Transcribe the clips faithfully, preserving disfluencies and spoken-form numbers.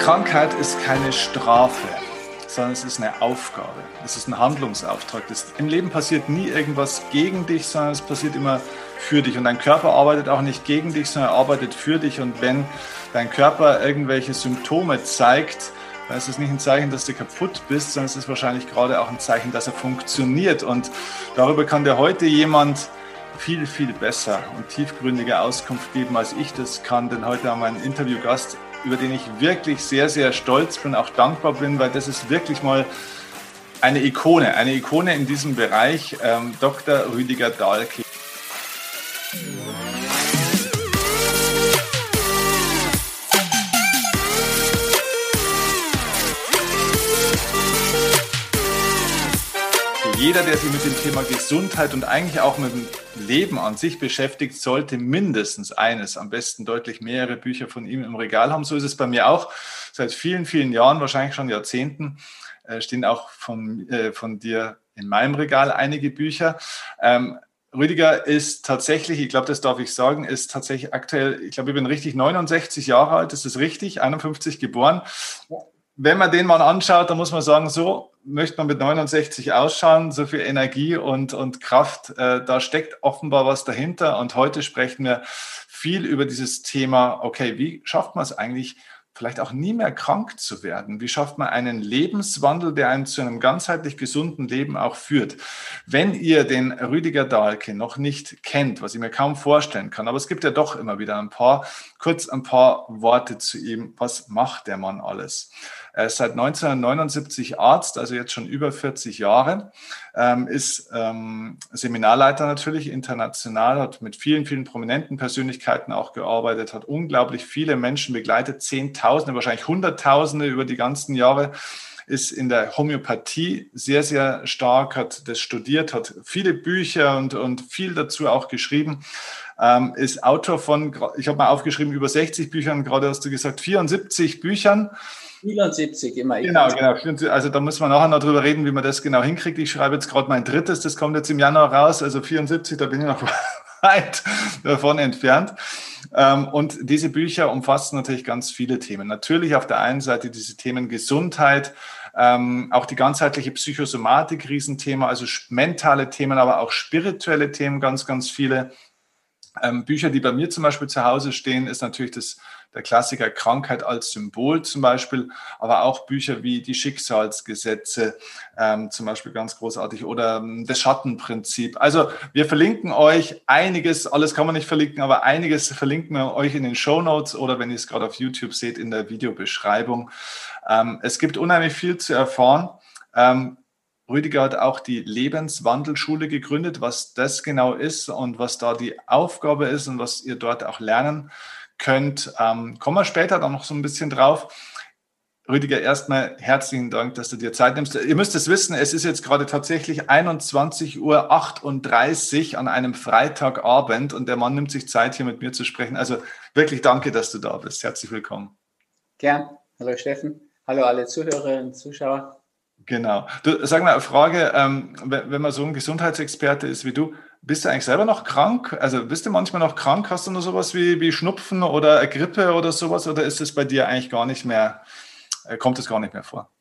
Krankheit ist keine Strafe, sondern es ist eine Aufgabe. Es ist ein Handlungsauftrag. Das, im Leben passiert nie irgendwas gegen dich, sondern es passiert immer für dich. Und dein Körper arbeitet auch nicht gegen dich, sondern er arbeitet für dich. Und wenn dein Körper irgendwelche Symptome zeigt, dann ist es nicht ein Zeichen, dass du kaputt bist, sondern es ist wahrscheinlich gerade auch ein Zeichen, dass er funktioniert. Und darüber kann dir heute jemand viel, viel besser und tiefgründiger Auskunft geben, als ich das kann. Denn heute haben wir einen Interviewgast, über den ich wirklich sehr, sehr stolz bin, auch dankbar bin, weil das ist wirklich mal eine Ikone, eine Ikone in diesem Bereich, ähm, Doktor Rüdiger Dahlke. Jeder, der sich mit dem Thema Gesundheit und eigentlich auch mit dem Leben an sich beschäftigt, sollte mindestens eines, am besten deutlich mehrere Bücher von ihm im Regal haben. So ist es bei mir auch. Seit vielen, vielen Jahren, wahrscheinlich schon Jahrzehnten, stehen auch von, äh, von dir in meinem Regal einige Bücher. Ähm, Rüdiger ist tatsächlich, ich glaube, das darf ich sagen, ist tatsächlich aktuell, ich glaube, ich bin richtig neunundsechzig Jahre alt, ist das richtig? einundfünfzig geboren. Wenn man den Mann anschaut, dann muss man sagen, so möchte man mit neunundsechzig ausschauen, so viel Energie und, und Kraft, äh, da steckt offenbar was dahinter. Und heute sprechen wir viel über dieses Thema, okay, wie schafft man es eigentlich, vielleicht auch nie mehr krank zu werden? Wie schafft man einen Lebenswandel, der einen zu einem ganzheitlich gesunden Leben auch führt? Wenn ihr den Rüdiger Dahlke noch nicht kennt, was ich mir kaum vorstellen kann, aber es gibt ja doch immer wieder ein paar, kurz ein paar Worte zu ihm. Was macht der Mann alles? Er ist seit neunzehnhundertneunundsiebzig Arzt, also jetzt schon über vierzig Jahre, ähm, ist ähm, Seminarleiter natürlich international, hat mit vielen, vielen prominenten Persönlichkeiten auch gearbeitet, hat unglaublich viele Menschen begleitet, Zehntausende, wahrscheinlich Hunderttausende über die ganzen Jahre, ist in der Homöopathie sehr, sehr stark, hat das studiert, hat viele Bücher und, und viel dazu auch geschrieben. Ähm, ist Autor von, ich habe mal aufgeschrieben, über sechzig Büchern, gerade hast du gesagt, vierundsiebzig Büchern. vierundsiebzig immer. Genau, genau. Also da müssen wir nachher noch drüber reden, wie man das genau hinkriegt. Ich schreibe jetzt gerade mein drittes, das kommt jetzt im Januar raus, also vierundsiebzig, da bin ich noch weit davon entfernt. Und diese Bücher umfassen natürlich ganz viele Themen. Natürlich auf der einen Seite diese Themen Gesundheit, auch die ganzheitliche Psychosomatik, Riesenthema, also mentale Themen, aber auch spirituelle Themen, ganz, ganz viele. Bücher, die bei mir zum Beispiel zu Hause stehen, ist natürlich das, der Klassiker Krankheit als Symbol zum Beispiel, aber auch Bücher wie die Schicksalsgesetze, ähm, zum Beispiel ganz großartig, oder ähm, das Schattenprinzip. Also wir verlinken euch einiges, alles kann man nicht verlinken, aber einiges verlinken wir euch in den Shownotes oder wenn ihr es gerade auf YouTube seht, in der Videobeschreibung. Ähm, es gibt unheimlich viel zu erfahren. Ähm, Rüdiger hat auch die Lebenswandelschule gegründet, was das genau ist und was da die Aufgabe ist und was ihr dort auch lernen könnt. Ähm, kommen wir später dann noch so ein bisschen drauf. Rüdiger, erstmal herzlichen Dank, dass du dir Zeit nimmst. Ihr müsst es wissen, es ist jetzt gerade tatsächlich einundzwanzig Uhr achtunddreißig an einem Freitagabend und der Mann nimmt sich Zeit, hier mit mir zu sprechen. Also wirklich danke, dass du da bist. Herzlich willkommen. Gern. Hallo Steffen. Hallo alle Zuhörerinnen und Zuschauer. Genau. Du, sag mal eine Frage, ähm, wenn man so ein Gesundheitsexperte ist wie du, bist du eigentlich selber noch krank? Also bist du manchmal noch krank? Hast du noch sowas wie, wie Schnupfen oder eine Grippe oder sowas? Oder ist es bei dir eigentlich gar nicht mehr, äh, kommt es gar nicht mehr vor?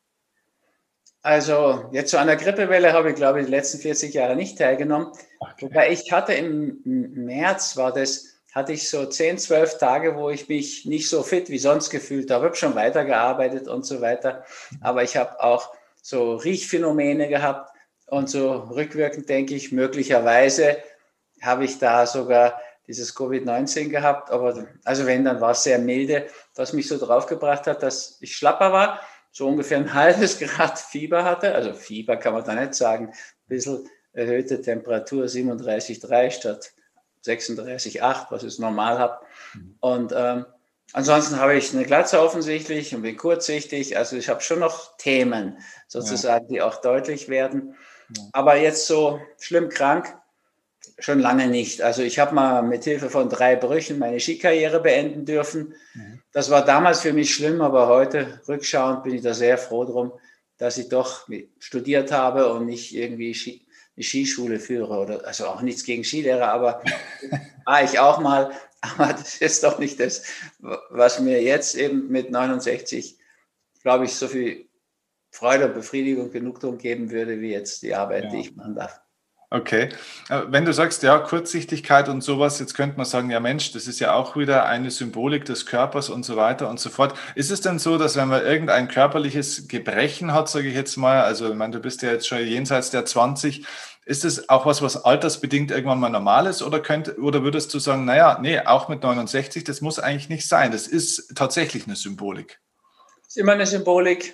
Also jetzt zu einer Grippewelle habe ich, glaube ich, die letzten vierzig Jahre nicht teilgenommen. Okay. Wobei ich hatte im März, war das, hatte ich so zehn, zwölf Tage, wo ich mich nicht so fit wie sonst gefühlt habe. Ich habe schon weitergearbeitet und so weiter. Aber ich habe auch so Riechphänomene gehabt und so rückwirkend denke ich, möglicherweise habe ich da sogar dieses Covid neunzehn gehabt, aber also wenn, dann war es sehr milde, was mich so draufgebracht hat, dass ich schlapper war, so ungefähr ein halbes Grad Fieber hatte, also Fieber kann man da nicht sagen, ein bisschen erhöhte Temperatur, siebenunddreißig Komma drei statt sechsunddreißig Komma acht, was ich normal habe und ähm, ansonsten habe ich eine Glatze offensichtlich und bin kurzsichtig. Also ich habe schon noch Themen sozusagen, ja, die auch deutlich werden. Ja. Aber jetzt so schlimm krank schon lange nicht. Also ich habe mal mit Hilfe von drei Brüchen meine Skikarriere beenden dürfen. Mhm. Das war damals für mich schlimm, aber heute rückschauend bin ich da sehr froh drum, dass ich doch studiert habe und nicht irgendwie Ski, eine Skischule führe. Oder, also auch nichts gegen Skilehrer, aber war ich auch mal. Aber das ist doch nicht das, was mir jetzt eben mit neunundsechzig glaube ich, so viel Freude, Befriedigung, Genugtuung geben würde, wie jetzt die Arbeit, ja. die ich machen darf. Okay. Wenn du sagst, ja, Kurzsichtigkeit und sowas, jetzt könnte man sagen, ja Mensch, das ist ja auch wieder eine Symbolik des Körpers und so weiter und so fort. Ist es denn so, dass wenn man irgendein körperliches Gebrechen hat, sage ich jetzt mal, also ich meine, du bist ja jetzt schon jenseits der zwanzig, ist es auch was, was altersbedingt irgendwann mal normal ist oder, könnt, oder würdest du sagen, naja, nee, auch mit neunundsechzig, das muss eigentlich nicht sein, das ist tatsächlich eine Symbolik? Das ist immer eine Symbolik,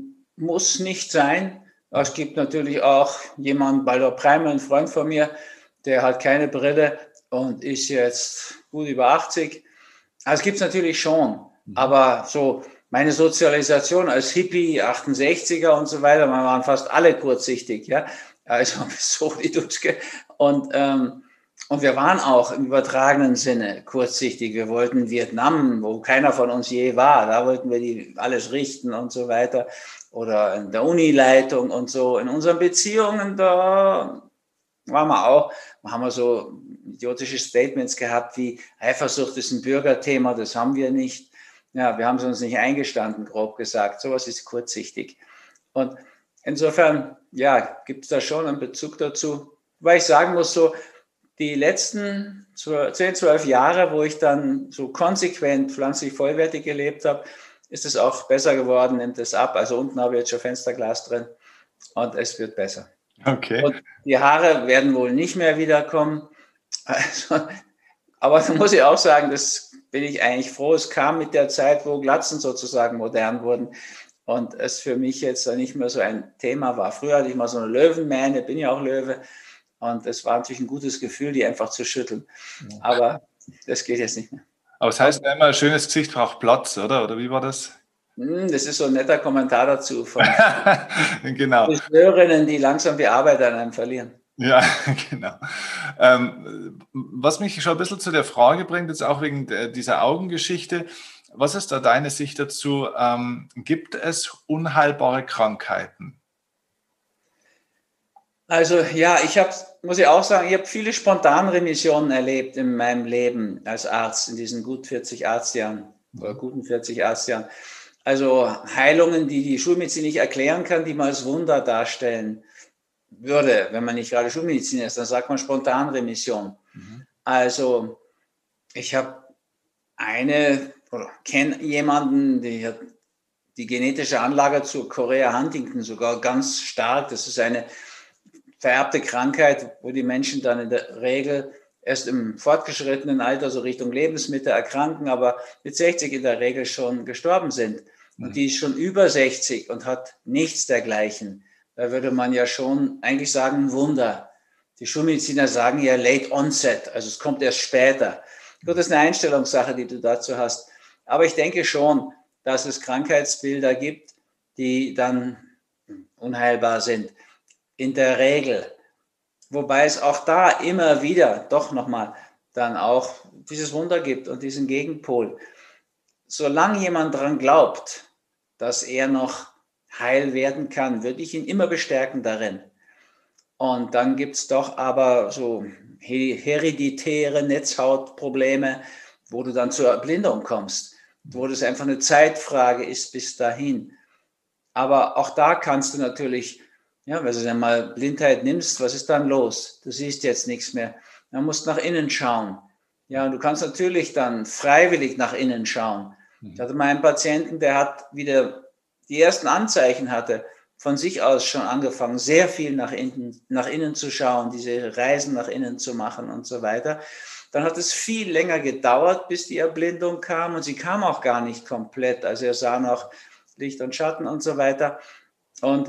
muss nicht sein. Es gibt natürlich auch jemanden, Baldur Preimer, ein Freund von mir, der hat keine Brille und ist jetzt gut über achtzig. Also es gibt es natürlich schon, aber so meine Sozialisation als Hippie, achtundsechziger und so weiter, wir waren fast alle kurzsichtig, ja, also so die Dutschke. Und, ähm, und wir waren auch im übertragenen Sinne kurzsichtig. Wir wollten Vietnam, wo keiner von uns je war, da wollten wir die alles richten und so weiter. Oder in der Unileitung und so. In unseren Beziehungen, da waren wir auch, haben wir so idiotische Statements gehabt wie Eifersucht ist ein Bürgerthema, das haben wir nicht. Ja, wir haben es uns nicht eingestanden, grob gesagt. Sowas ist kurzsichtig. Und insofern, ja, gibt es da schon einen Bezug dazu. Weil ich sagen muss, so die letzten zehn, zwölf Jahre, wo ich dann so konsequent pflanzlich vollwertig gelebt habe, ist es auch besser geworden, nimmt es ab. Also unten habe ich jetzt schon Fensterglas drin und es wird besser. Okay. Und die Haare werden wohl nicht mehr wiederkommen. Also, aber da muss ich auch sagen, das bin ich eigentlich froh. Es kam mit der Zeit, wo Glatzen sozusagen modern wurden und es für mich jetzt nicht mehr so ein Thema war. Früher hatte ich mal so eine Löwenmähne, bin ja auch Löwe und es war natürlich ein gutes Gefühl, die einfach zu schütteln. Aber das geht jetzt nicht mehr. Aber es heißt immer, ein schönes Gesicht braucht Platz, oder? Oder wie war das? Das ist so ein netter Kommentar dazu von genau. Friseurinnen, die langsam die Arbeit an einem verlieren. Ja, genau. Ähm, was mich schon ein bisschen zu der Frage bringt, jetzt auch wegen der, dieser Augengeschichte, was ist da deine Sicht dazu? Ähm, gibt es unheilbare Krankheiten? Also ja, ich habe, muss ich auch sagen, ich habe viele Spontanremissionen erlebt in meinem Leben als Arzt, in diesen gut vierzig Arztjahren oder guten vierzig Arztjahren. Also Heilungen, die die Schulmedizin nicht erklären kann, die man als Wunder darstellen würde, wenn man nicht gerade Schulmedizin ist, dann sagt man Spontanremission. Mhm. Also ich habe eine oder kenne jemanden, die hat die genetische Anlage zu Chorea Huntington sogar ganz stark. Das ist eine vererbte Krankheit, wo die Menschen dann in der Regel erst im fortgeschrittenen Alter so Richtung Lebensmittel erkranken, aber mit sechzig in der Regel schon gestorben sind. Und die ist schon über sechzig und hat nichts dergleichen. Da würde man ja schon eigentlich sagen, ein Wunder. Die Schulmediziner sagen ja Late Onset, also es kommt erst später. Gut, das ist eine Einstellungssache, die du dazu hast. Aber ich denke schon, dass es Krankheitsbilder gibt, die dann unheilbar sind. In der Regel. Wobei es auch da immer wieder, doch nochmal, dann auch dieses Wunder gibt und diesen Gegenpol. Solange jemand daran glaubt, dass er noch heil werden kann, würde ich ihn immer bestärken darin. Und dann gibt es doch aber so hereditäre Netzhautprobleme, wo du dann zur Erblindung kommst, wo das einfach eine Zeitfrage ist bis dahin. Aber auch da kannst du natürlich, ja, wenn du dann mal Blindheit nimmst, was ist dann los? Du siehst jetzt nichts mehr. Man muss nach innen schauen. Ja, und du kannst natürlich dann freiwillig nach innen schauen. Ich hatte mal einen Patienten, der hat wieder die ersten Anzeichen hatte, von sich aus schon angefangen, sehr viel nach innen, nach innen zu schauen, diese Reisen nach innen zu machen und so weiter. Dann hat es viel länger gedauert, bis die Erblindung kam und sie kam auch gar nicht komplett. Also er sah noch Licht und Schatten und so weiter. Und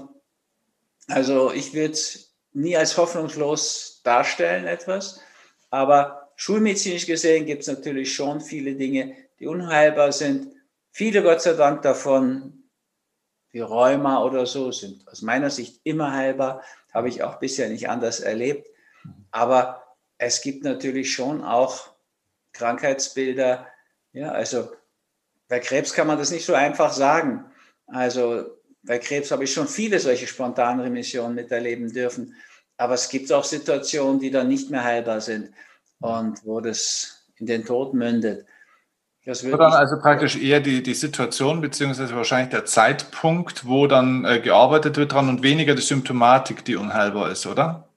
also ich würde es nie als hoffnungslos darstellen, etwas, aber schulmedizinisch gesehen gibt es natürlich schon viele Dinge, die unheilbar sind. Viele, Gott sei Dank, davon, wie Rheuma oder so, sind aus meiner Sicht immer heilbar. Habe ich auch bisher nicht anders erlebt. Aber es gibt natürlich schon auch Krankheitsbilder. Ja, also bei Krebs kann man das nicht so einfach sagen. Also bei Krebs habe ich schon viele solche Spontanremissionen miterleben dürfen. Aber es gibt auch Situationen, die dann nicht mehr heilbar sind und wo das in den Tod mündet. Das Oder würde dann ich. also praktisch eher die, die Situation beziehungsweise wahrscheinlich der Zeitpunkt, wo dann äh, gearbeitet wird dran und weniger die Symptomatik, die unheilbar ist, oder?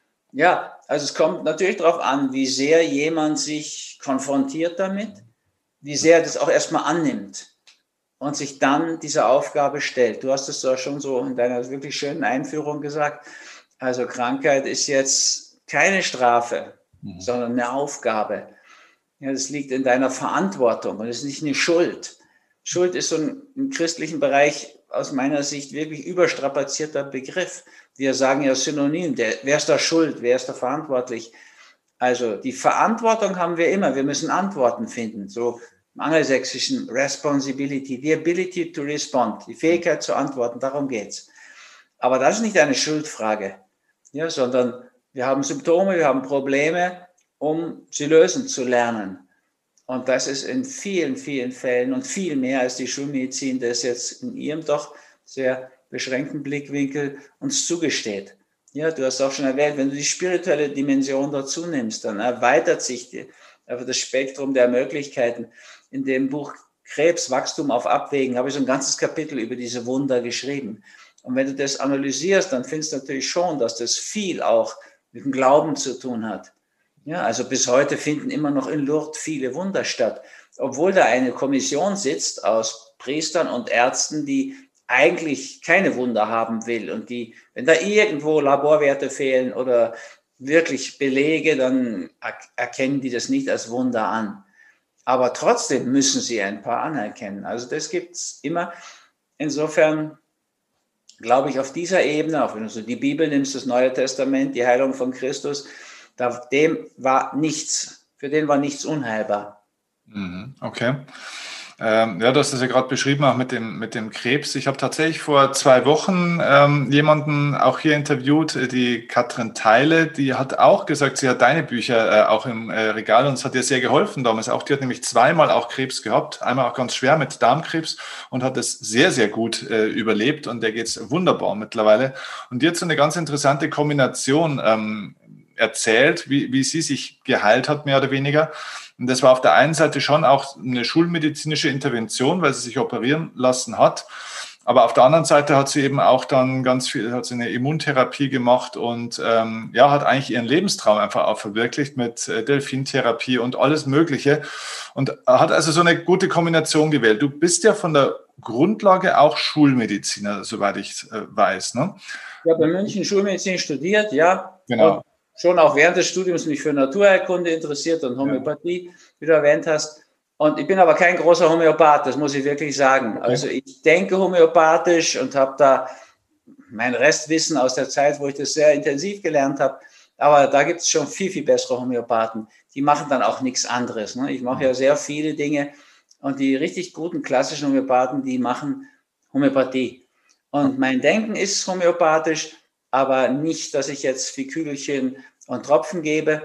Ja, also es kommt natürlich darauf an, wie sehr jemand sich konfrontiert damit, wie sehr er das auch erstmal annimmt und sich dann dieser Aufgabe stellt. Du hast es ja schon so in deiner wirklich schönen Einführung gesagt. Also Krankheit ist jetzt keine Strafe, Mhm. sondern eine Aufgabe. Ja, das liegt in deiner Verantwortung und es ist nicht eine Schuld. Schuld ist so ein, im christlichen Bereich aus meiner Sicht wirklich überstrapazierter Begriff. Wir sagen ja synonym, der, wer ist da schuld, wer ist da verantwortlich? Also die Verantwortung haben wir immer, wir müssen Antworten finden. So im angelsächsischen Responsibility, the ability to respond, die Fähigkeit zu antworten, darum geht's. Aber das ist nicht eine Schuldfrage, ja, sondern wir haben Symptome, wir haben Probleme, um sie lösen zu lernen. Und das ist in vielen, vielen Fällen und viel mehr als die Schulmedizin, das jetzt in ihrem doch sehr beschränkten Blickwinkel uns zugesteht. Ja, du hast auch schon erwähnt, wenn du die spirituelle Dimension dazu nimmst, dann erweitert sich die, das Spektrum der Möglichkeiten. In dem Buch Krebs, Wachstum auf Abwägen habe ich so ein ganzes Kapitel über diese Wunder geschrieben. Und wenn du das analysierst, dann findest du natürlich schon, dass das viel auch mit dem Glauben zu tun hat. Ja, also bis heute finden immer noch in Lourdes viele Wunder statt, obwohl da eine Kommission sitzt aus Priestern und Ärzten, die eigentlich keine Wunder haben will und die, wenn da irgendwo Laborwerte fehlen oder wirklich Belege, dann erkennen die das nicht als Wunder an. Aber trotzdem müssen sie ein paar anerkennen. Also das gibt es immer. Insofern glaube ich, auf dieser Ebene, auch wenn du so die Bibel nimmst, das Neue Testament, die Heilung von Christus, da, dem war nichts, für den war nichts unheilbar. Mhm, okay. Ähm, ja, du hast das ja gerade beschrieben, auch mit dem, mit dem Krebs. Ich habe tatsächlich vor zwei Wochen ähm, jemanden auch hier interviewt, die Katrin Theile, die hat auch gesagt, sie hat deine Bücher äh, auch im äh, Regal und es hat ihr sehr geholfen damals auch. Die hat nämlich zweimal auch Krebs gehabt, einmal auch ganz schwer mit Darmkrebs und hat es sehr, sehr gut äh, überlebt und der geht es wunderbar mittlerweile. Und die hat so eine ganz interessante Kombination ähm, erzählt, wie, wie sie sich geheilt hat, mehr oder weniger. Und das war auf der einen Seite schon auch eine schulmedizinische Intervention, weil sie sich operieren lassen hat. Aber auf der anderen Seite hat sie eben auch dann ganz viel, hat sie eine Immuntherapie gemacht und ähm, ja, hat eigentlich ihren Lebenstraum einfach auch verwirklicht mit äh, Delfintherapie und alles Mögliche. Und hat also so eine gute Kombination gewählt. Du bist ja von der Grundlage auch Schulmediziner, soweit ich äh, weiß, ne? Ich habe in München Schulmedizin studiert, ja. Und Genau. schon auch während des Studiums mich für Naturheilkunde interessiert und Ja. Homöopathie, wie du erwähnt hast. Und ich bin aber kein großer Homöopath, das muss ich wirklich sagen. Okay. Also ich denke homöopathisch und habe da mein Restwissen aus der Zeit, wo ich das sehr intensiv gelernt habe. Aber da gibt es schon viel, viel bessere Homöopathen. Die machen dann auch nichts anderes. Ne? Ich mache ja sehr viele Dinge und die richtig guten klassischen Homöopathen, die machen Homöopathie. Und mein Denken ist homöopathisch, aber nicht, dass ich jetzt Fikülchen und Tropfen gebe.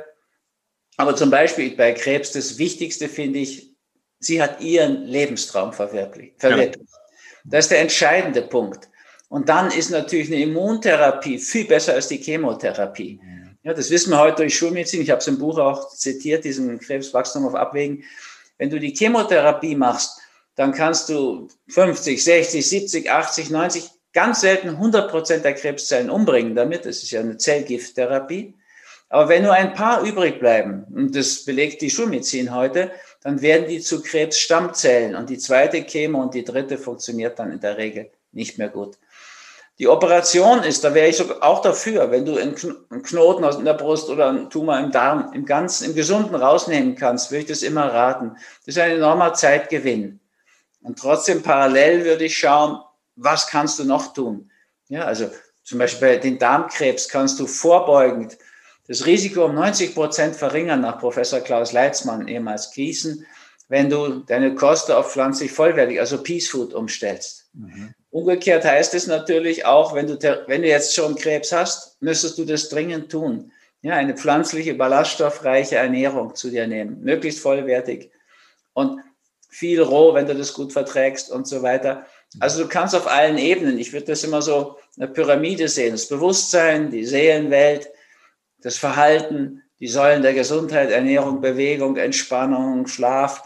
Aber zum Beispiel bei Krebs, das Wichtigste finde ich, sie hat ihren Lebenstraum verwirklicht. verwirklicht. Das ist der entscheidende Punkt. Und dann ist natürlich eine Immuntherapie viel besser als die Chemotherapie. Ja, das wissen wir heute durch Schulmedizin. Ich habe es im Buch auch zitiert, diesen Krebswachstum auf Abwägen. Wenn du die Chemotherapie machst, dann kannst du fünfzig, sechzig, siebzig, achtzig, neunzig, ganz selten hundert Prozent der Krebszellen umbringen damit. Das ist ja eine Zellgifttherapie. Aber wenn nur ein paar übrig bleiben, und das belegt die Schulmedizin heute, dann werden die zu Krebsstammzellen. Und die zweite Chemo und die dritte funktioniert dann in der Regel nicht mehr gut. Die Operation ist, da wäre ich auch dafür, wenn du einen Knoten aus der Brust oder einen Tumor im Darm im Ganzen, im Gesunden rausnehmen kannst, würde ich das immer raten. Das ist ein enormer Zeitgewinn. Und trotzdem parallel würde ich schauen, was kannst du noch tun? Ja, also zum Beispiel bei den Darmkrebs kannst du vorbeugend das Risiko um neunzig Prozent verringern nach Professor Klaus Leitzmann, ehemals Gießen, wenn du deine Kost auf pflanzlich vollwertig, also Peace Food umstellst. Mhm. Umgekehrt heißt es natürlich auch, wenn du, wenn du jetzt schon Krebs hast, müsstest du das dringend tun. Ja, eine pflanzliche, ballaststoffreiche Ernährung zu dir nehmen, möglichst vollwertig und viel roh, wenn du das gut verträgst und so weiter. Also du kannst auf allen Ebenen, ich würde das immer so eine Pyramide sehen, das Bewusstsein, die Seelenwelt, das Verhalten, die Säulen der Gesundheit, Ernährung, Bewegung, Entspannung, Schlaf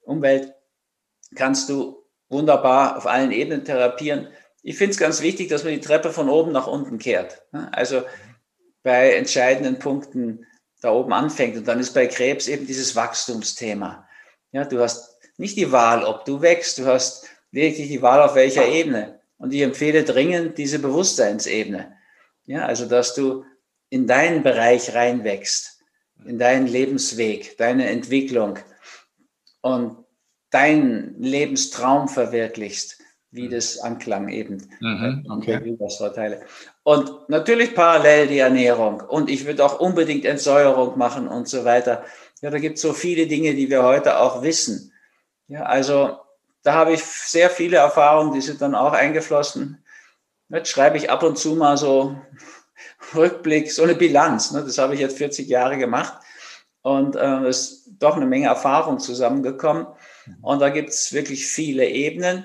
Umwelt, kannst du wunderbar auf allen Ebenen therapieren. Ich finde es ganz wichtig, dass man die Treppe von oben nach unten kehrt. Also bei entscheidenden Punkten da oben anfängt. Und dann ist bei Krebs eben dieses Wachstumsthema. Ja, du hast nicht die Wahl, ob du wächst, du hast wirklich die Wahl, auf welcher Ebene. Und ich empfehle dringend diese Bewusstseinsebene. Ja, also dass du in deinen Bereich reinwächst, in deinen Lebensweg, deine Entwicklung und deinen Lebenstraum verwirklichst, wie das anklang eben. Mhm, okay. Vorteile. Und natürlich parallel die Ernährung. Und ich würde auch unbedingt Entsäuerung machen und so weiter. Ja, da gibt es so viele Dinge, die wir heute auch wissen. Ja, also da habe ich sehr viele Erfahrungen, die sind dann auch eingeflossen. Jetzt schreibe ich ab und zu mal so Rückblick, so eine Bilanz. Ne? Das habe ich jetzt vierzig Jahre gemacht. Und äh, es ist doch eine Menge Erfahrung zusammengekommen. Und da gibt es wirklich viele Ebenen.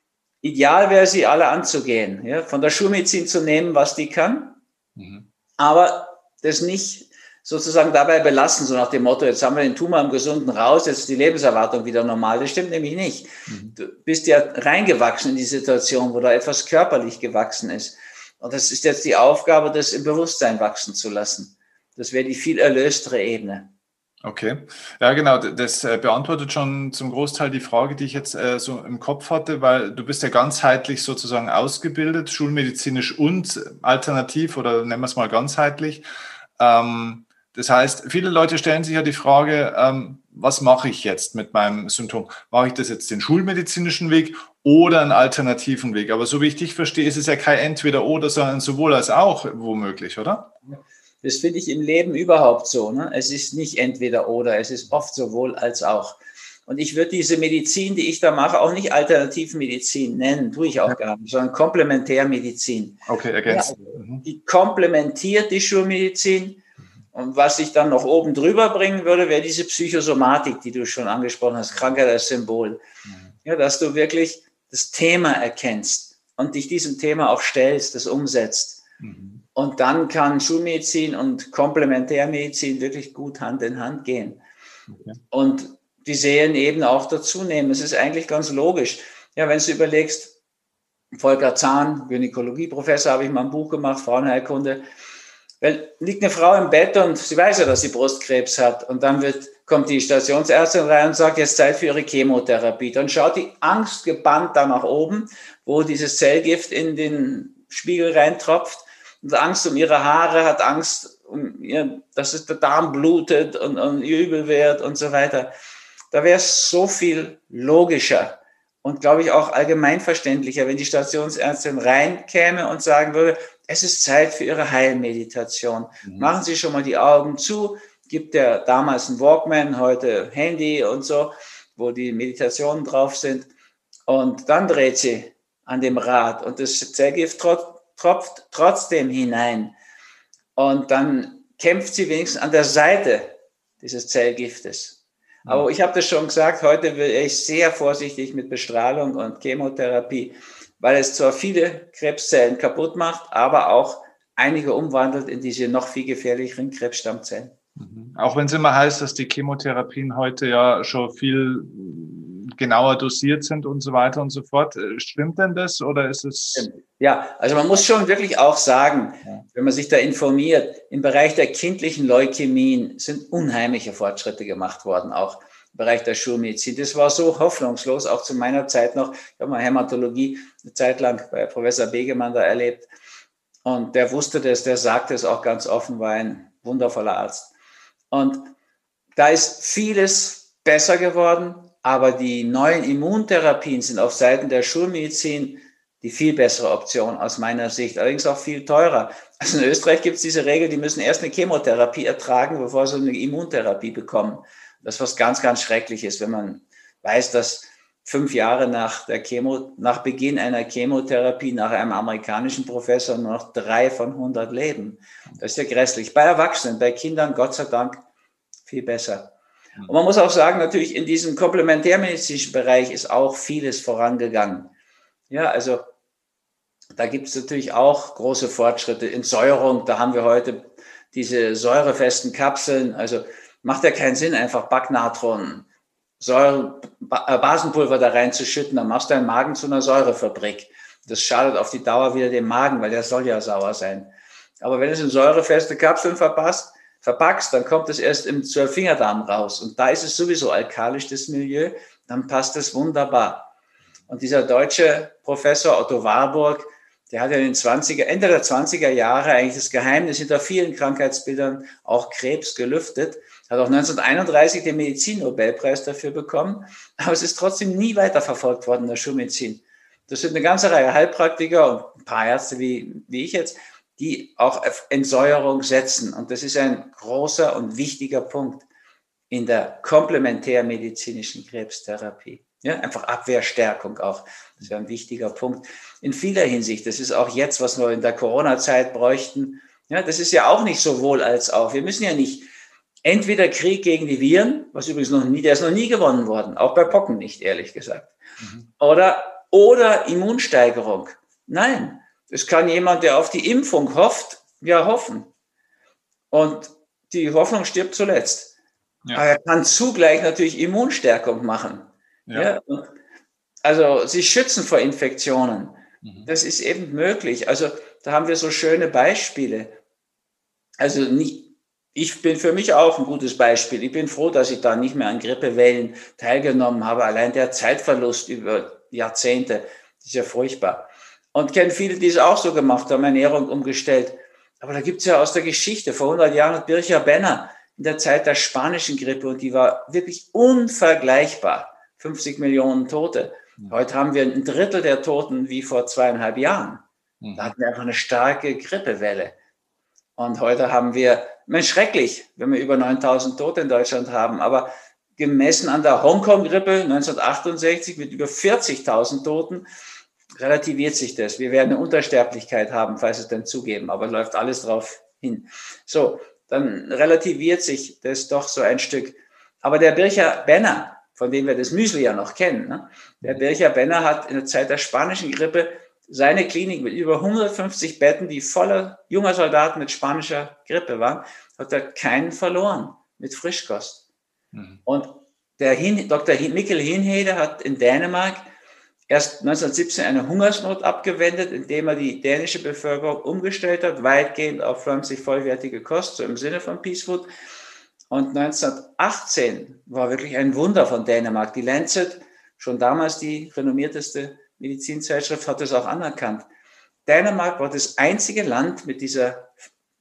Ideal wäre, sie alle anzugehen. Ja? Von der Schulmedizin zu nehmen, was die kann, mhm. aber das nicht sozusagen dabei belassen, so nach dem Motto, jetzt haben wir den Tumor im Gesunden raus, jetzt ist die Lebenserwartung wieder normal. Das stimmt nämlich nicht. Mhm. Du bist ja reingewachsen in die Situation, wo da etwas körperlich gewachsen ist. Und das ist jetzt die Aufgabe, das im Bewusstsein wachsen zu lassen. Das wäre die viel erlöstere Ebene. Okay, ja genau, das äh, beantwortet schon zum Großteil die Frage, die ich jetzt äh, so im Kopf hatte, weil du bist ja ganzheitlich sozusagen ausgebildet, schulmedizinisch und alternativ oder nennen wir es mal ganzheitlich. Ähm, das heißt, viele Leute stellen sich ja die Frage, ähm, was mache ich jetzt mit meinem Symptom? Mache ich das jetzt den schulmedizinischen Weg oder einen alternativen Weg? Aber so wie ich dich verstehe, ist es ja kein Entweder-Oder, sondern sowohl als auch womöglich, oder? Das finde ich im Leben überhaupt so. Ne? Es ist nicht entweder oder, es ist oft sowohl als auch. Und ich würde diese Medizin, die ich da mache, auch nicht Alternativmedizin nennen, tue ich auch gar nicht, sondern Komplementärmedizin. Okay, ergänzend. Ja, die komplementiert die Schulmedizin. Und was ich dann noch oben drüber bringen würde, wäre diese Psychosomatik, die du schon angesprochen hast, Krankheit als Symbol. Ja, dass du wirklich das Thema erkennst und dich diesem Thema auch stellst, das umsetzt. Mhm. Und dann kann Schulmedizin und Komplementärmedizin wirklich gut Hand in Hand gehen. Okay. Und die Serien eben auch dazu nehmen. Es ist eigentlich ganz logisch. Ja, wenn du überlegst, Volker Zahn, Gynäkologieprofessor, habe ich mal ein Buch gemacht, Frauenheilkunde. Weil liegt eine Frau im Bett und sie weiß ja, dass sie Brustkrebs hat. Und dann wird, kommt die Stationsärztin rein und sagt, jetzt Zeit für ihre Chemotherapie. Dann schaut die angstgebannt da nach oben, wo dieses Zellgift in den Spiegel reintropft. Und Angst um ihre Haare, hat Angst, um ihr, dass es der Darm blutet und, und übel wird und so weiter. Da wäre es so viel logischer und, glaube ich, auch allgemeinverständlicher, wenn die Stationsärztin reinkäme und sagen würde, es ist Zeit für Ihre Heilmeditation. Mhm. Machen Sie schon mal die Augen zu, gibt der damals ein Walkman, heute Handy und so, wo die Meditationen drauf sind. Und dann dreht sie an dem Rad und das Zellgift tropft tropft trotzdem hinein. Und dann kämpft sie wenigstens an der Seite dieses Zellgiftes. Aber ich habe das schon gesagt, heute bin ich sehr vorsichtig mit Bestrahlung und Chemotherapie, weil es zwar viele Krebszellen kaputt macht, aber auch einige umwandelt in diese noch viel gefährlicheren Krebsstammzellen. Auch wenn es immer heißt, dass die Chemotherapien heute ja schon viel genauer dosiert sind und so weiter und so fort. Stimmt denn das oder ist es... Ja, also man muss schon wirklich auch sagen, wenn man sich da informiert, im Bereich der kindlichen Leukämien sind unheimliche Fortschritte gemacht worden, auch im Bereich der Schulmedizin. Das war so hoffnungslos, auch zu meiner Zeit noch. Ich habe mal Hämatologie eine Zeit lang bei Professor Begemann da erlebt und der wusste das, der sagte es auch ganz offen, war ein wundervoller Arzt. Und da ist vieles besser geworden, aber die neuen Immuntherapien sind auf Seiten der Schulmedizin die viel bessere Option aus meiner Sicht, allerdings auch viel teurer. Also in Österreich gibt es diese Regel, die müssen erst eine Chemotherapie ertragen, bevor sie eine Immuntherapie bekommen. Das ist was ganz, ganz Schreckliches, wenn man weiß, dass fünf Jahre nach der Chemo, nach Beginn einer Chemotherapie, nach einem amerikanischen Professor nur noch drei von hundert leben. Das ist ja grässlich. Bei Erwachsenen, bei Kindern, Gott sei Dank, viel besser. Und man muss auch sagen, natürlich in diesem komplementärmedizinischen Bereich ist auch vieles vorangegangen. Ja, also da gibt es natürlich auch große Fortschritte. Entsäuerung, da haben wir heute diese säurefesten Kapseln. Also macht ja keinen Sinn, einfach Backnatron Säure, Basenpulver da reinzuschütten, dann machst du deinen Magen zu einer Säurefabrik. Das schadet auf die Dauer wieder dem Magen, weil der soll ja sauer sein. Aber wenn du es in säurefeste Kapseln verpasst, verpackst, dann kommt es erst im Zwölffingerdarm raus. Und da ist es sowieso alkalisch, das Milieu, dann passt es wunderbar. Und dieser deutsche Professor Otto Warburg, der hat ja in den zwanziger, Ende der zwanziger Jahre eigentlich das Geheimnis hinter vielen Krankheitsbildern, auch Krebs, gelüftet. Hat auch neunzehnhunderteinunddreißig den Medizinnobelpreis dafür bekommen. Aber es ist trotzdem nie weiterverfolgt worden in der Schulmedizin. Das sind eine ganze Reihe Heilpraktiker und ein paar Ärzte wie, wie ich jetzt, die auch auf Entsäuerung setzen. Und das ist ein großer und wichtiger Punkt in der komplementärmedizinischen Krebstherapie. Ja, einfach Abwehrstärkung auch. Das ist ein wichtiger Punkt in vieler Hinsicht. Das ist auch jetzt, was wir in der Corona-Zeit bräuchten. Ja, das ist ja auch nicht so wohl als auch. Wir müssen ja nicht entweder Krieg gegen die Viren, was übrigens noch nie, der ist noch nie gewonnen worden, auch bei Pocken nicht, ehrlich gesagt. Mhm. Oder, oder Immunsteigerung. Nein, es kann jemand, der auf die Impfung hofft, ja hoffen. Und die Hoffnung stirbt zuletzt. Ja. Aber er kann zugleich natürlich Immunstärkung machen. Ja. Ja, also sich schützen vor Infektionen. Mhm. Das ist eben möglich. Also da haben wir so schöne Beispiele. Also nicht, ich bin für mich auch ein gutes Beispiel. Ich bin froh, dass ich da nicht mehr an Grippewellen teilgenommen habe. Allein der Zeitverlust über Jahrzehnte ist ja furchtbar. Und kenne viele, die es auch so gemacht haben, Ernährung umgestellt. Aber da gibt es ja aus der Geschichte, vor hundert Jahren hat Bircher Benner in der Zeit der spanischen Grippe, und die war wirklich unvergleichbar. fünfzig Millionen Tote. Heute haben wir ein Drittel der Toten wie vor zweieinhalb Jahren. Da hatten wir einfach eine starke Grippewelle. Und heute haben wir, Mensch, schrecklich, wenn wir über neuntausend Tote in Deutschland haben. Aber gemessen an der Hongkong-Grippe neunzehnhundertachtundsechzig mit über vierzigtausend Toten, relativiert sich das. Wir werden eine Untersterblichkeit haben, falls es denn zugeben, aber läuft alles drauf hin. So, dann relativiert sich das doch so ein Stück. Aber der Bircher Benner, von dem wir das Müsli ja noch kennen, ne? Der Bircher Benner hat in der Zeit der spanischen Grippe seine Klinik mit über hundertfünfzig Betten, die voller junger Soldaten mit spanischer Grippe waren, hat er keinen verloren mit Frischkost. Mhm. Und der Hin, Doktor Mikkel Hinhede hat in Dänemark erst neunzehnhundertsiebzehn eine Hungersnot abgewendet, indem er die dänische Bevölkerung umgestellt hat, weitgehend auf pflanzlich vollwertige Kost, so im Sinne von Peace Food. Und neunzehnhundertachtzehn war wirklich ein Wunder von Dänemark. Die Lancet, schon damals die renommierteste Medizinzeitschrift, hat es auch anerkannt. Dänemark war das einzige Land mit dieser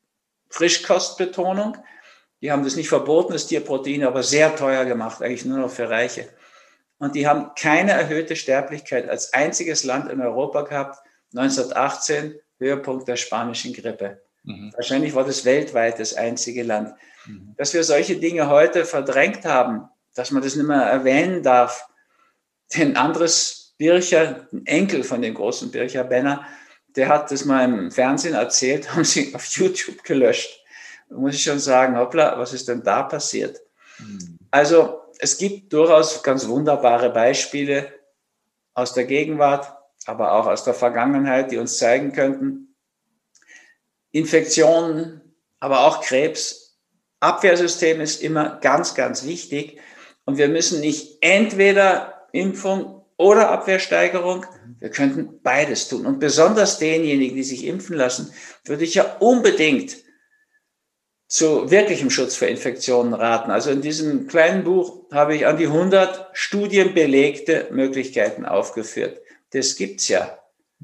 Frischkostbetonung. Die haben das nicht verboten, das Tierprotein, aber sehr teuer gemacht, eigentlich nur noch für Reiche. Und die haben keine erhöhte Sterblichkeit als einziges Land in Europa gehabt. neunzehnhundertachtzehn, Höhepunkt der spanischen Grippe. Mhm. Wahrscheinlich war das weltweit das einzige Land. Mhm. Dass wir solche Dinge heute verdrängt haben, dass man das nicht mehr erwähnen darf. Denn Andres Bircher, ein Enkel von dem großen Bircher Benner, der hat das mal im Fernsehen erzählt, haben sie auf YouTube gelöscht. Da muss ich schon sagen, hoppla, was ist denn da passiert? Mhm. Also es gibt durchaus ganz wunderbare Beispiele aus der Gegenwart, aber auch aus der Vergangenheit, die uns zeigen könnten, Infektionen, aber auch Krebs. Abwehrsystem ist immer ganz, ganz wichtig. Und wir müssen nicht entweder Impfung oder Abwehrsteigerung, wir könnten beides tun. Und besonders denjenigen, die sich impfen lassen, würde ich ja unbedingt zu wirklichem Schutz vor Infektionen raten. Also in diesem kleinen Buch habe ich an die hundert studienbelegte Möglichkeiten aufgeführt. Das gibt's ja.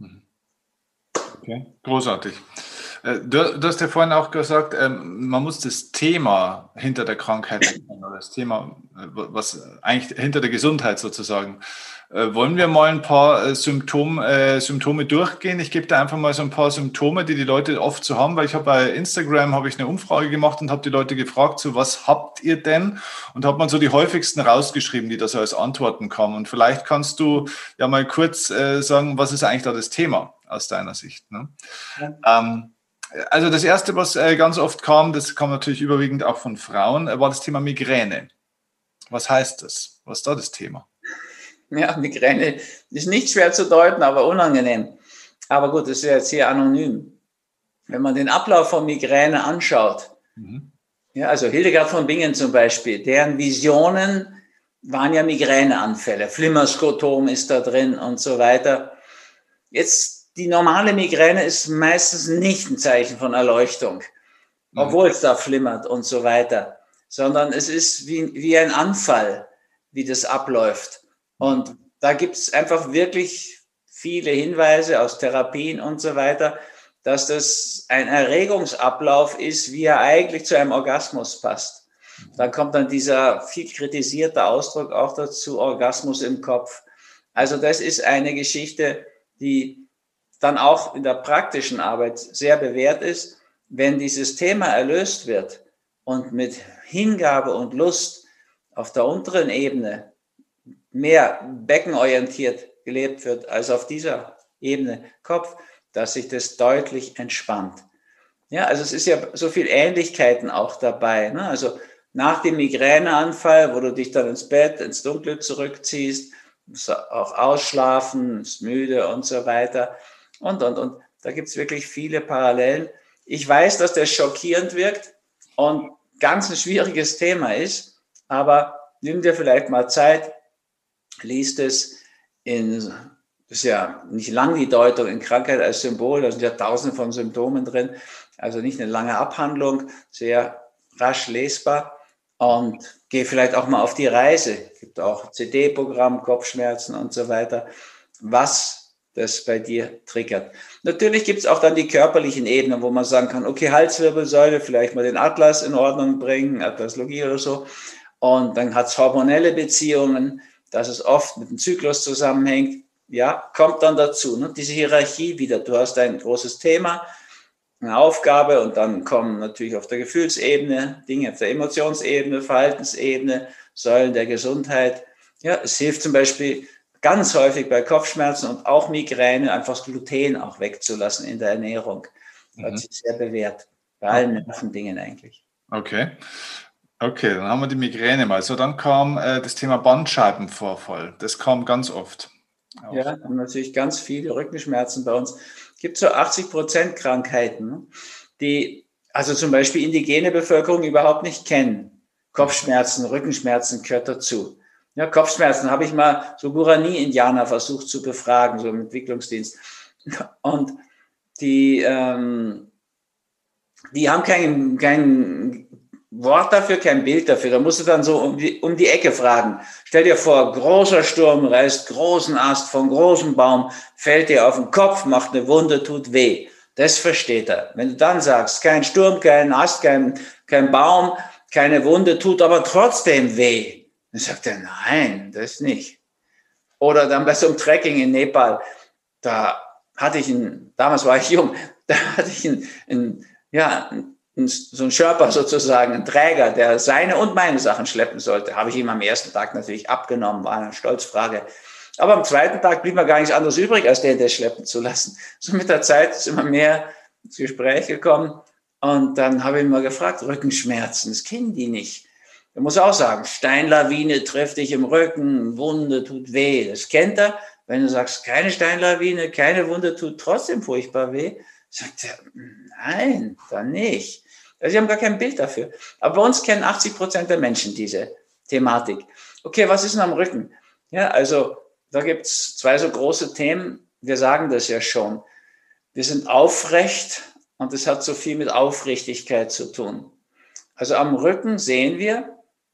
Okay, großartig. Du, du hast ja vorhin auch gesagt, man muss das Thema hinter der Krankheit kennen, oder das Thema, was eigentlich hinter der Gesundheit sozusagen. Wollen wir mal ein paar Symptom, äh, Symptome durchgehen? Ich gebe da einfach mal so ein paar Symptome, die die Leute oft so haben, weil ich habe bei Instagram habe ich eine Umfrage gemacht und habe die Leute gefragt, so was habt ihr denn? Und habe man so die häufigsten rausgeschrieben, die da so als Antworten kamen. Und vielleicht kannst du ja mal kurz äh, sagen, was ist eigentlich da das Thema aus deiner Sicht? Ne? Ja. Ähm, Also das Erste, was ganz oft kam, das kam natürlich überwiegend auch von Frauen, war das Thema Migräne. Was heißt das? Was ist da das Thema? Ja, Migräne ist nicht schwer zu deuten, aber unangenehm. Aber gut, das ist jetzt hier anonym. Wenn man den Ablauf von Migräne anschaut, mhm. ja, also Hildegard von Bingen zum Beispiel, deren Visionen waren ja Migräneanfälle, Flimmerskotom ist da drin und so weiter. Jetzt, die normale Migräne ist meistens nicht ein Zeichen von Erleuchtung, obwohl es da flimmert und so weiter, sondern es ist wie, wie ein Anfall, wie das abläuft. Und da gibt es einfach wirklich viele Hinweise aus Therapien und so weiter, dass das ein Erregungsablauf ist, wie er eigentlich zu einem Orgasmus passt. Da kommt dann dieser viel kritisierte Ausdruck auch dazu, Orgasmus im Kopf. Also das ist eine Geschichte, die dann auch in der praktischen Arbeit sehr bewährt ist. Wenn dieses Thema erlöst wird und mit Hingabe und Lust auf der unteren Ebene mehr beckenorientiert gelebt wird als auf dieser Ebene Kopf, dass sich das deutlich entspannt. Ja, also es ist ja so viel Ähnlichkeiten auch dabei, ne? Also nach dem Migräneanfall, wo du dich dann ins Bett, ins Dunkle zurückziehst, auch ausschlafen, ist müde und so weiter. Und, und, und. Da gibt es wirklich viele Parallelen. Ich weiß, dass das schockierend wirkt und ganz ein schwieriges Thema ist, aber nimm dir vielleicht mal Zeit, liest es in, das ist ja nicht lang die Deutung in Krankheit als Symbol, da sind ja tausende von Symptomen drin, also nicht eine lange Abhandlung, sehr rasch lesbar und geh vielleicht auch mal auf die Reise. Es gibt auch C D-Programm, Kopfschmerzen und so weiter, was das bei dir triggert. Natürlich gibt es auch dann die körperlichen Ebenen, wo man sagen kann, okay, Halswirbelsäule, vielleicht mal den Atlas in Ordnung bringen, Atlaslogie oder so. Und dann hat es hormonelle Beziehungen, dass es oft mit dem Zyklus zusammenhängt. Ja, kommt dann dazu, ne? Diese Hierarchie wieder. Du hast ein großes Thema, eine Aufgabe und dann kommen natürlich auf der Gefühlsebene Dinge, auf der Emotionsebene, Verhaltensebene, Säulen der Gesundheit. Ja, es hilft zum Beispiel ganz häufig bei Kopfschmerzen und auch Migräne einfach das Gluten auch wegzulassen in der Ernährung. Das hat sich sehr bewährt. Bei allen Nervendingen eigentlich. Okay. Okay, dann haben wir die Migräne mal. So, dann kam äh, das Thema Bandscheibenvorfall. Das kam ganz oft. Auch. Ja, haben natürlich ganz viele Rückenschmerzen bei uns. Es gibt so achtzig Prozent Krankheiten, die also zum Beispiel indigene Bevölkerung überhaupt nicht kennen. Kopfschmerzen, Rückenschmerzen gehört dazu. Ja, Kopfschmerzen habe ich mal so Guarani-Indianer versucht zu befragen, so im Entwicklungsdienst. Und die, ähm, die haben kein, kein Wort dafür, kein Bild dafür. Da musst du dann so um die, um die Ecke fragen. Stell dir vor, großer Sturm reißt großen Ast von großem Baum, fällt dir auf den Kopf, macht eine Wunde, tut weh. Das versteht er. Wenn du dann sagst, kein Sturm, kein Ast, kein, kein Baum, keine Wunde, tut aber trotzdem weh. Dann sagt er, nein, das nicht. Oder dann bei so einem Trekking in Nepal, da hatte ich einen, damals war ich jung, da hatte ich einen, einen ja, einen, so einen Sherpa sozusagen, einen Träger, der seine und meine Sachen schleppen sollte. Habe ich ihm am ersten Tag natürlich abgenommen, war eine Stolzfrage. Aber am zweiten Tag blieb mir gar nichts anderes übrig, als den das schleppen zu lassen. So mit der Zeit ist immer mehr ins Gespräch gekommen und dann habe ich ihn mal gefragt, Rückenschmerzen, das kennen die nicht. Er muss auch sagen, Steinlawine trifft dich im Rücken, Wunde tut weh. Das kennt er. Wenn du sagst, keine Steinlawine, keine Wunde tut trotzdem furchtbar weh, sagt er, nein, dann nicht. Also sie haben gar kein Bild dafür. Aber bei uns kennen achtzig Prozent der Menschen diese Thematik. Okay, was ist denn am Rücken? Ja, also da gibt es zwei so große Themen. Wir sagen das ja schon. Wir sind aufrecht und das hat so viel mit Aufrichtigkeit zu tun. Also am Rücken sehen wir,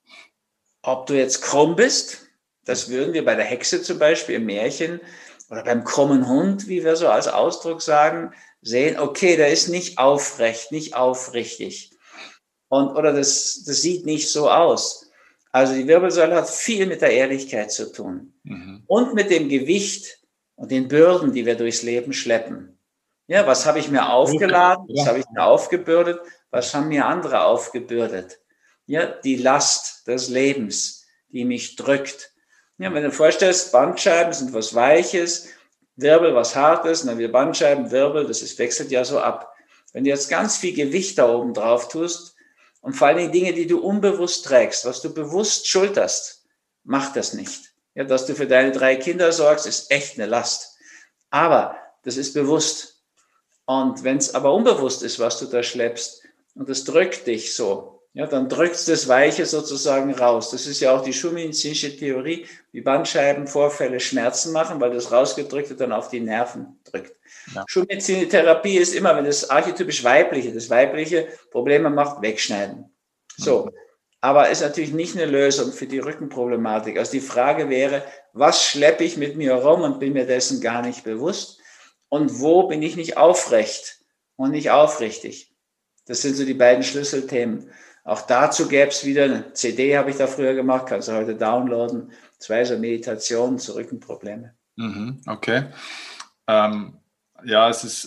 ob du jetzt krumm bist, das würden wir bei der Hexe zum Beispiel im Märchen oder beim krummen Hund, wie wir so als Ausdruck sagen, sehen, okay, der ist nicht aufrecht, nicht aufrichtig. Und, oder das, das sieht nicht so aus. Also die Wirbelsäule hat viel mit der Ehrlichkeit zu tun. Mhm. Und mit dem Gewicht und den Bürden, die wir durchs Leben schleppen. Ja, was habe ich mir aufgeladen, was habe ich mir aufgebürdet, was haben mir andere aufgebürdet? Ja, die Last des Lebens, die mich drückt. Ja, wenn du dir vorstellst, Bandscheiben sind was Weiches, Wirbel was Hartes, dann wieder Bandscheiben, Wirbel, das ist, wechselt ja so ab. Wenn du jetzt ganz viel Gewicht da oben drauf tust und vor allen Dingen Dinge, die du unbewusst trägst, was du bewusst schulterst, mach das nicht. Ja, dass du für deine drei Kinder sorgst, ist echt eine Last. Aber das ist bewusst. Und wenn es aber unbewusst ist, was du da schleppst, und es drückt dich so, Ja, dann drückt es das Weiche sozusagen raus. Das ist ja auch die schulmedizinische Theorie, wie Bandscheibenvorfälle Schmerzen machen, weil das Rausgedrückte dann auf die Nerven drückt. Ja. Schulmedizinische Therapie ist immer, wenn das archetypisch Weibliche, das Weibliche Probleme macht, wegschneiden. So, mhm. Aber ist natürlich nicht eine Lösung für die Rückenproblematik. Also die Frage wäre, was schleppe ich mit mir rum und bin mir dessen gar nicht bewusst? Und wo bin ich nicht aufrecht und nicht aufrichtig? Das sind so die beiden Schlüsselthemen. Auch dazu gäbe es wieder eine C D, habe ich da früher gemacht, kannst du heute downloaden. Zwei so Meditationen zu Rückenprobleme. Mhm, okay. Ähm, ja, es ist,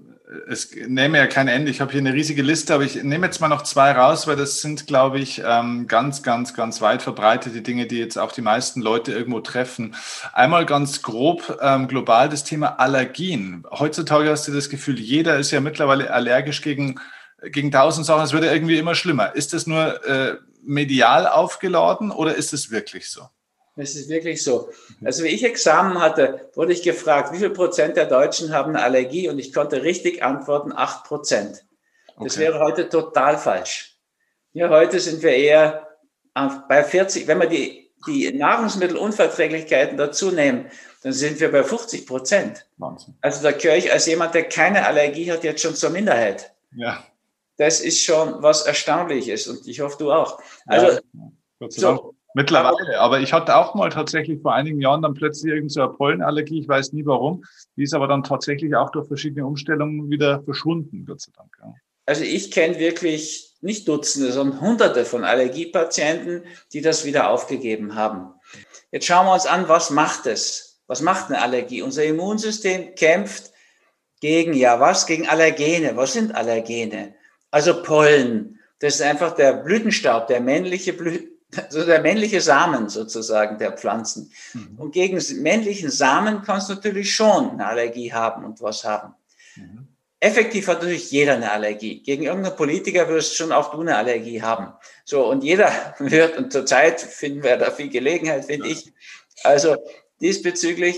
es nehme ja kein Ende. Ich habe hier eine riesige Liste, aber ich nehme jetzt mal noch zwei raus, weil das sind, glaube ich, ganz, ganz, ganz weit verbreitete Dinge, die jetzt auch die meisten Leute irgendwo treffen. Einmal ganz grob global das Thema Allergien. Heutzutage hast du das Gefühl, jeder ist ja mittlerweile allergisch gegen gegen tausend Sachen, es wird ja irgendwie immer schlimmer. Ist das nur äh, medial aufgeladen oder ist es wirklich so? Es ist wirklich so. Also wie ich Examen hatte, wurde ich gefragt, wie viel Prozent der Deutschen haben eine Allergie? Und ich konnte richtig antworten, acht Prozent. Das okay. wäre heute total falsch. Ja, heute sind wir eher bei vierzig, wenn wir die, die Nahrungsmittelunverträglichkeiten dazu nehmen, dann sind wir bei fünfzig Prozent. Wahnsinn. Also da gehöre ich als jemand, der keine Allergie hat, jetzt schon zur Minderheit. Ja. Das ist schon was Erstaunliches und ich hoffe, du auch. Also, ja, Gott sei Dank. So, mittlerweile, aber ich hatte auch mal tatsächlich vor einigen Jahren dann plötzlich irgend so eine Pollenallergie, ich weiß nie warum, die ist aber dann tatsächlich auch durch verschiedene Umstellungen wieder verschwunden, Gott sei Dank. Ja. Also ich kenne wirklich nicht Dutzende, sondern Hunderte von Allergiepatienten, die das wieder aufgegeben haben. Jetzt schauen wir uns an, was macht es? Was macht eine Allergie? Unser Immunsystem kämpft gegen, ja was? Gegen Allergene. Was sind Allergene? Also Pollen, das ist einfach der Blütenstaub, der männliche, Blü also der männliche Samen sozusagen der Pflanzen. Mhm. Und gegen männlichen Samen kannst du natürlich schon eine Allergie haben und was haben. Mhm. Effektiv hat natürlich jeder eine Allergie. Gegen irgendeinen Politiker wirst schon auch du eine Allergie haben. So, und jeder wird, und zurzeit finden wir da viel Gelegenheit, finde ich. Also diesbezüglich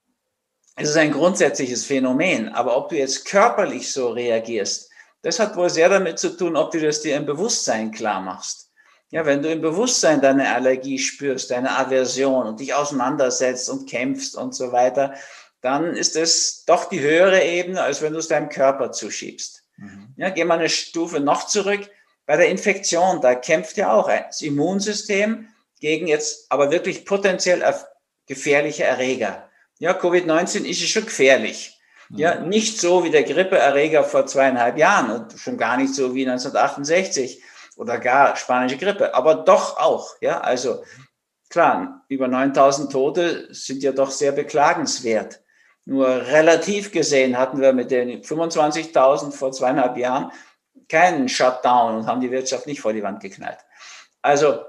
ist es ein grundsätzliches Phänomen. Aber ob du jetzt körperlich so reagierst, das hat wohl sehr damit zu tun, ob du das dir im Bewusstsein klar machst. Ja, wenn du im Bewusstsein deine Allergie spürst, deine Aversion und dich auseinandersetzt und kämpfst und so weiter, dann ist es doch die höhere Ebene, als wenn du es deinem Körper zuschiebst. Mhm. Ja, geh mal eine Stufe noch zurück. Bei der Infektion, da kämpft ja auch das Immunsystem gegen jetzt aber wirklich potenziell gefährliche Erreger. Ja, Covid neunzehn ist schon gefährlich. Ja, nicht so wie der Grippeerreger vor zweieinhalb Jahren und schon gar nicht so wie neunzehnhundertachtundsechzig oder gar spanische Grippe, aber doch auch. Ja, also klar, über neuntausend Tote sind ja doch sehr beklagenswert. Nur relativ gesehen hatten wir mit den fünfundzwanzigtausend vor zweieinhalb Jahren keinen Shutdown und haben die Wirtschaft nicht vor die Wand geknallt. Also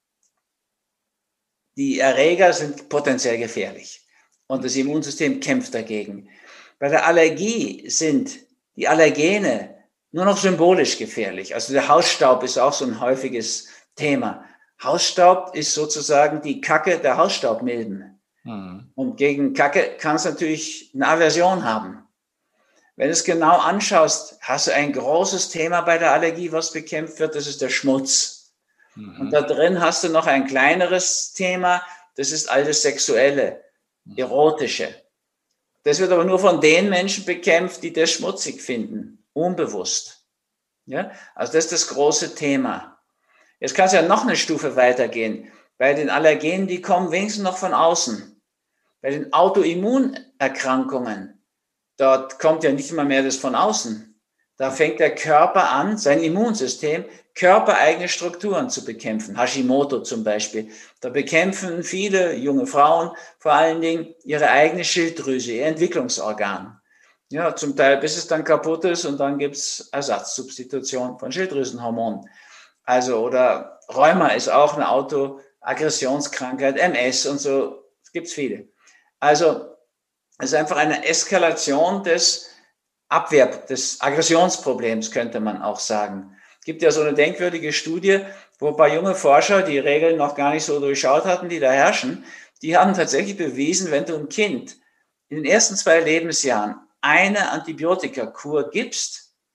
die Erreger sind potenziell gefährlich und das Immunsystem kämpft dagegen. Bei der Allergie sind die Allergene nur noch symbolisch gefährlich. Also der Hausstaub ist auch so ein häufiges Thema. Hausstaub ist sozusagen die Kacke der Hausstaubmilben. Mhm. Und gegen Kacke kannst du natürlich eine Aversion haben. Wenn du es genau anschaust, hast du ein großes Thema bei der Allergie, was bekämpft wird, das ist der Schmutz. Mhm. Und da drin hast du noch ein kleineres Thema, das ist all das Sexuelle, Erotische. Das wird aber nur von den Menschen bekämpft, die das schmutzig finden, unbewusst. Ja? Also das ist das große Thema. Jetzt kannst du ja noch eine Stufe weitergehen. Bei den Allergenen, die kommen wenigstens noch von außen. Bei den Autoimmunerkrankungen, dort kommt ja nicht immer mehr das von außen. Da fängt der Körper an, sein Immunsystem, körpereigene Strukturen zu bekämpfen. Hashimoto zum Beispiel. Da bekämpfen viele junge Frauen vor allen Dingen ihre eigene Schilddrüse, ihr Entwicklungsorgan. Ja, zum Teil bis es dann kaputt ist und dann gibt's Ersatzsubstitution von Schilddrüsenhormonen. Also, oder Rheuma ist auch eine Autoaggressionskrankheit, M S und so, es gibt's viele. Also, es ist einfach eine Eskalation des Abwehr, des Aggressionsproblems, könnte man auch sagen. Es gibt ja so eine denkwürdige Studie, wo ein paar junge Forscher die Regeln noch gar nicht so durchschaut hatten, die da herrschen. Die haben tatsächlich bewiesen, wenn du ein Kind in den ersten zwei Lebensjahren eine Antibiotikakur gibst,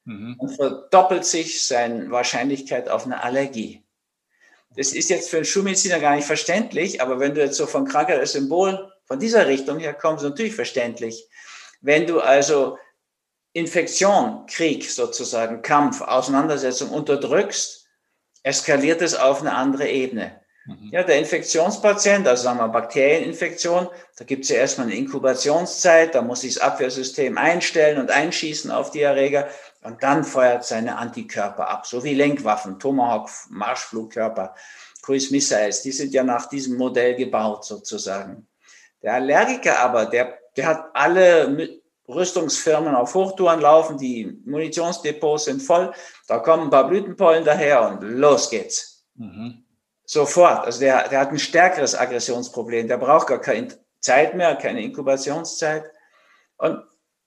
Mhm. Und verdoppelt sich seine Wahrscheinlichkeit auf eine Allergie. Das ist jetzt für einen Schulmediziner gar nicht verständlich, aber wenn du jetzt so von Krankheit als Symbol von dieser Richtung her kommst, ist natürlich verständlich. Wenn du also Infektion, Krieg sozusagen, Kampf, Auseinandersetzung unterdrückst, eskaliert es auf eine andere Ebene. Mhm. Ja, der Infektionspatient, also sagen wir Bakterieninfektion, da gibt es ja erstmal eine Inkubationszeit, da muss sich das Abwehrsystem einstellen und einschießen auf die Erreger und dann feuert seine Antikörper ab, so wie Lenkwaffen, Tomahawk, Marschflugkörper, Cruise Missiles, die sind ja nach diesem Modell gebaut sozusagen. Der Allergiker aber, der, der hat alle Rüstungsfirmen auf Hochtouren laufen, die Munitionsdepots sind voll, da kommen ein paar Blütenpollen daher und los geht's. Mhm. Sofort, also der, der hat ein stärkeres Aggressionsproblem, der braucht gar keine Zeit mehr, keine Inkubationszeit. Und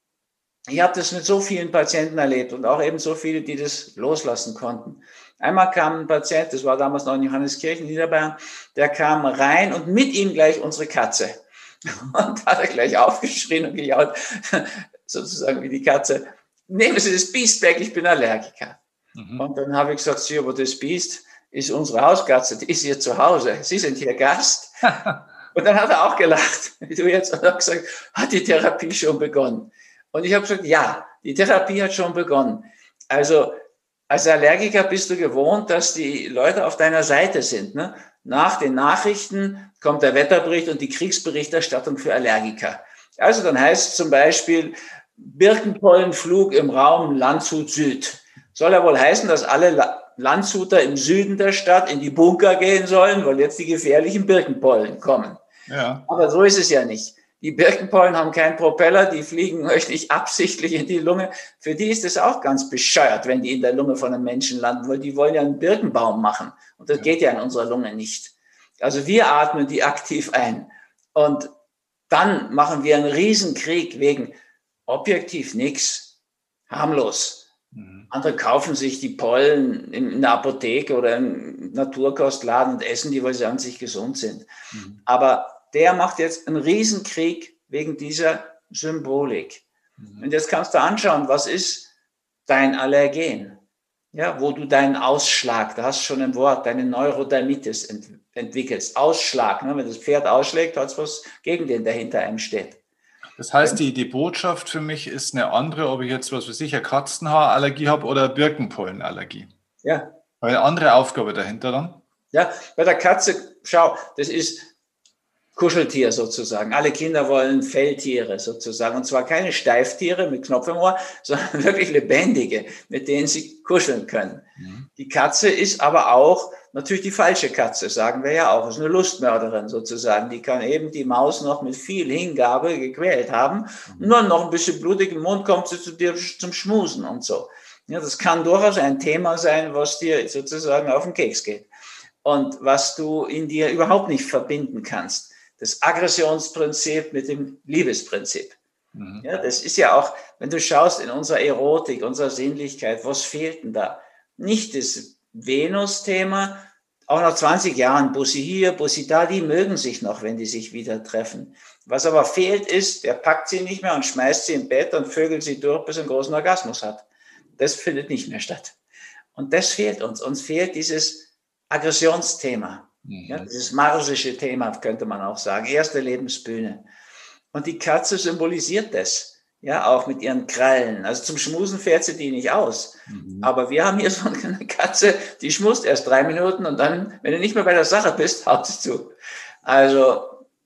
ich habe das mit so vielen Patienten erlebt und auch eben so viele, die das loslassen konnten. Einmal kam ein Patient, das war damals noch in Johanneskirchen, Niederbayern, der kam rein und mit ihm gleich unsere Katze. Und da hat er gleich aufgeschrien und gejault, sozusagen wie die Katze, nehmen Sie das Biest weg, ich bin Allergiker. Mhm. Und dann habe ich gesagt, Sie, aber das Biest ist unsere Hauskatze, die ist hier zu Hause, Sie sind hier Gast. Und dann hat er auch gelacht, wie du jetzt, und hat gesagt, hat die Therapie schon begonnen? Und ich habe gesagt, ja, die Therapie hat schon begonnen. Also als Allergiker bist du gewohnt, dass die Leute auf deiner Seite sind. Ne? Nach den Nachrichten kommt der Wetterbericht und die Kriegsberichterstattung für Allergiker. Also dann heißt es zum Beispiel, Birkenpollenflug im Raum Landshut Süd. Soll ja wohl heißen, dass alle Landshuter im Süden der Stadt in die Bunker gehen sollen, weil jetzt die gefährlichen Birkenpollen kommen. Ja. Aber so ist es ja nicht. Die Birkenpollen haben keinen Propeller, die fliegen euch nicht absichtlich in die Lunge. Für die ist es auch ganz bescheuert, wenn die in der Lunge von einem Menschen landen, weil die wollen ja einen Birkenbaum machen. Und das ja. geht ja in unserer Lunge nicht. Also wir atmen die aktiv ein. Und dann machen wir einen Riesenkrieg wegen objektiv nichts, harmlos. Mhm. Andere kaufen sich die Pollen in der Apotheke oder im Naturkostladen und essen die, weil sie an sich gesund sind. Mhm. Aber der macht jetzt einen Riesenkrieg wegen dieser Symbolik. Mhm. Und jetzt kannst du anschauen, was ist dein Allergen? Ja, wo du deinen Ausschlag, da hast du schon ein Wort, deine Neurodermitis ent entwickelst. Ausschlag, ne? Wenn das Pferd ausschlägt, hat es was gegen den, der hinter einem steht. Das heißt, die, die Botschaft für mich ist eine andere, ob ich jetzt, was weiß ich, eine Katzenhaarallergie habe oder Birkenpollenallergie. Ja. Eine andere Aufgabe dahinter dann? Ja, bei der Katze, schau, das ist Kuscheltier sozusagen. Alle Kinder wollen Felltiere sozusagen. Und zwar keine Steiftiere mit Knopf im Ohr, sondern wirklich lebendige, mit denen sie kuscheln können. Mhm. Die Katze ist aber auch natürlich die falsche Katze, sagen wir ja auch. Ist eine Lustmörderin sozusagen. Die kann eben die Maus noch mit viel Hingabe gequält haben. Mhm. Nur noch ein bisschen blutig im Mund kommt sie zu dir zum Schmusen und so. Ja, das kann durchaus ein Thema sein, was dir sozusagen auf den Keks geht. Und was du in dir überhaupt nicht verbinden kannst. Das Aggressionsprinzip mit dem Liebesprinzip. Mhm. Ja, das ist ja auch, wenn du schaust in unserer Erotik, unserer Sinnlichkeit, was fehlt denn da? Nicht das Venus-Thema, auch nach zwanzig Jahren, Bussi hier, Bussi da, die mögen sich noch, wenn die sich wieder treffen. Was aber fehlt ist, der packt sie nicht mehr und schmeißt sie im Bett und vögelt sie durch, bis er einen großen Orgasmus hat. Das findet nicht mehr statt. Und das fehlt uns. Uns fehlt dieses Aggressionsthema. Ja, dieses marsische Thema, könnte man auch sagen. Erste Lebensbühne. Und die Katze symbolisiert das. Ja, auch mit ihren Krallen. Also zum Schmusen fährt sie die nicht aus. Mhm. Aber wir haben hier so eine Katze, die schmust erst drei Minuten und dann, wenn du nicht mehr bei der Sache bist, haut sie zu. Also,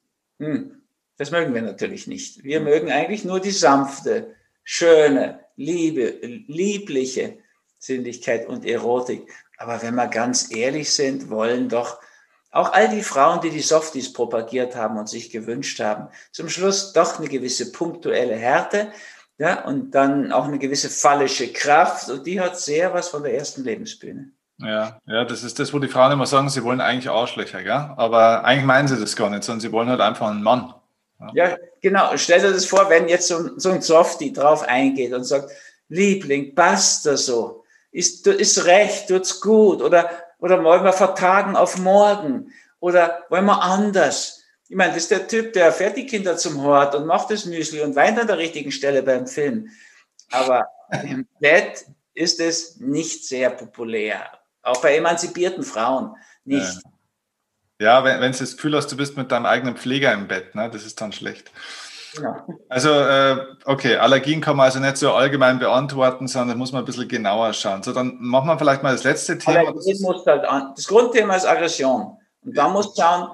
hm, das mögen wir natürlich nicht. Wir mhm. mögen eigentlich nur die sanfte, schöne, liebe, liebliche Sinnlichkeit und Erotik. Aber wenn wir ganz ehrlich sind, wollen doch auch all die Frauen, die die Softies propagiert haben und sich gewünscht haben, zum Schluss doch eine gewisse punktuelle Härte, ja, und dann auch eine gewisse phallische Kraft. Und die hat sehr was von der ersten Lebensbühne. Ja, ja, das ist das, wo die Frauen immer sagen, sie wollen eigentlich Arschlöcher, gell? Aber eigentlich meinen sie das gar nicht, sondern sie wollen halt einfach einen Mann. Ja, ja, genau. Stell dir das vor, wenn jetzt so, so ein Softie drauf eingeht und sagt, Liebling, passt das so? Ist, ist recht, tut's gut? Oder Oder wollen wir vertagen auf morgen? Oder wollen wir anders? Ich meine, das ist der Typ, der fährt die Kinder zum Hort und macht das Müsli und weint an der richtigen Stelle beim Film. Aber im Bett ist es nicht sehr populär. Auch bei emanzipierten Frauen nicht. Ja, ja wenn, wenn du das Gefühl hast, du bist mit deinem eigenen Pfleger im Bett, ne, das ist dann schlecht. Genau. Also, äh, okay, Allergien kann man also nicht so allgemein beantworten, sondern muss man ein bisschen genauer schauen. So, dann machen wir vielleicht mal das letzte Thema. Das, ist muss halt an, das Grundthema ist Aggression. Und da muss schauen,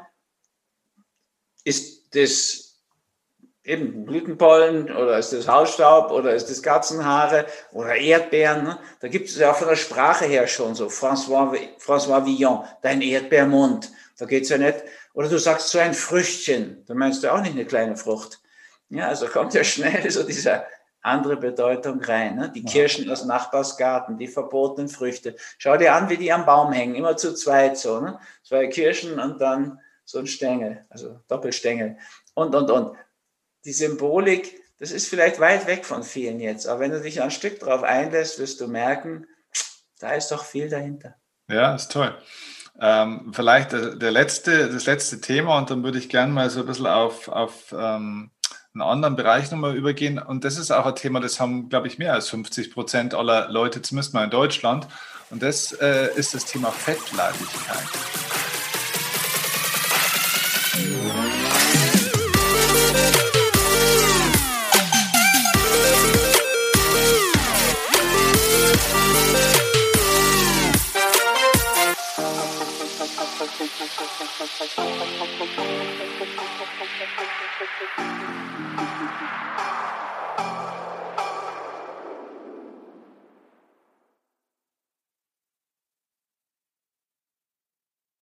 ist das eben Blütenpollen oder ist das Hausstaub oder ist das Katzenhaare oder Erdbeeren? Ne? Da gibt es ja auch von der Sprache her schon so, François, François Villon, dein Erdbeermund. Da geht es ja nicht. Oder du sagst so ein Früchtchen, da meinst du auch nicht eine kleine Frucht. Ja, also kommt ja schnell so diese andere Bedeutung rein. Ne? Die Kirschen aus Nachbarsgarten, die verbotenen Früchte. Schau dir an, wie die am Baum hängen, immer zu zweit so. Ne? Zwei Kirschen und dann so ein Stängel, also Doppelstängel und, und, und. Die Symbolik, das ist vielleicht weit weg von vielen jetzt, aber wenn du dich ein Stück drauf einlässt, wirst du merken, da ist doch viel dahinter. Ja, ist toll. Ähm, vielleicht der, der letzte, das letzte Thema und dann würde ich gerne mal so ein bisschen auf, auf ähm, einen anderen Bereich nochmal übergehen und das ist auch ein Thema, das haben, glaube ich, mehr als fünfzig Prozent aller Leute, zumindest mal in Deutschland und das äh, ist das Thema Fettleibigkeit.